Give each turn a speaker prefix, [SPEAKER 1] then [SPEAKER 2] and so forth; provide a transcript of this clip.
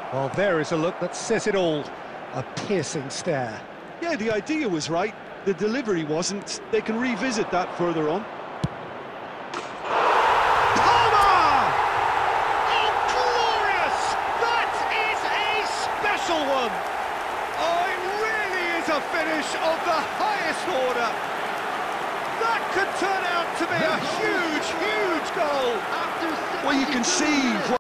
[SPEAKER 1] Well, there is a look that says it all. A piercing stare.
[SPEAKER 2] Yeah, the idea was right, the delivery wasn't. They can revisit that further on. Palmer! Oh, glorious! That is a special one! Oh, it really is a finish of the highest order. That could turn out to be a huge, huge goal. Well, you can see